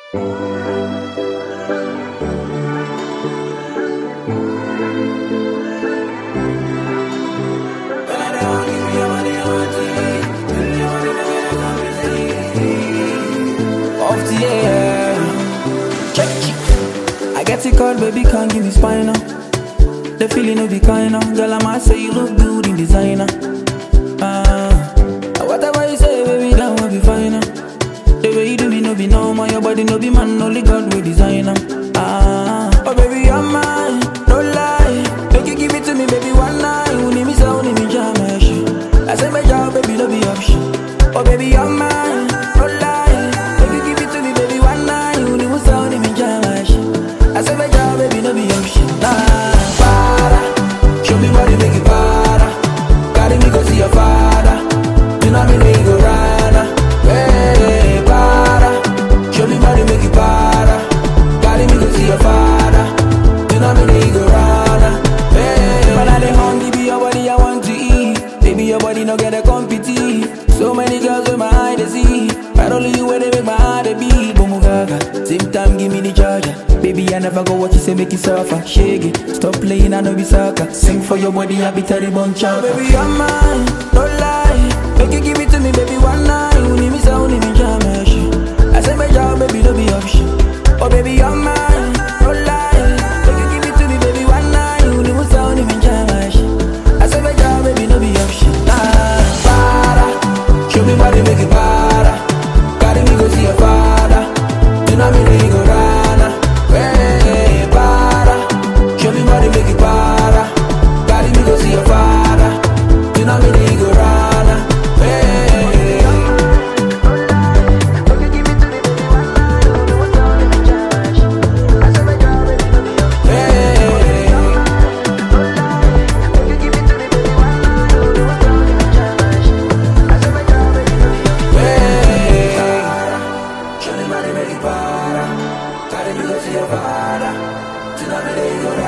Off the air. Check it. I get it caught, baby, can't give me spinal. The feeling no be kind of. Girl, I might say you look good in designer. Whatever you say, baby, that will be fine. The way you do me no be normal. Your body no be man, only God will design. Oh baby, you're mine, no lie. Make you give it to me, baby, one night. Uni me so, uni me jam, I say my job, baby, no be option. Oh baby, you're mine, no lie. Make you give it to me, baby, one night. Uni me so, uni me jam, I say my job, baby, no be option. Para, show me body, make it para. Carry me go see your father. You know me, make go run. Hey, para, show me body, make it para. Carry me go see your father. You know me, make go run. Hey, when I dey hungry, be your body I want to eat. Baby, your body no get a compete. So many girls with my eye they see. But only you where they make my heart a beat. Boom gaga, same time give me the charger. Baby, I never go what you say, make it suffer. Shake it, stop playing, I know be soccer. Sing for your body, I be terrible chopper. Baby, you're mine, no lie. Make you give it to me, baby, one night. Uni me so, uni me jam, I say my job, baby, no be option. Oh baby, you're mine, no lie. Make you give it to me, baby, one night. Uni me so, uni me jam, I say my job, baby, no be option. Para, show me body, make it para. Carry me go see your father. You know me, they go run. Hey, para, show me body, make it para. Carry me go see your father. You know me, they go run. Hey, show me body, make it para. Carry me go see your father. You know me, they go run.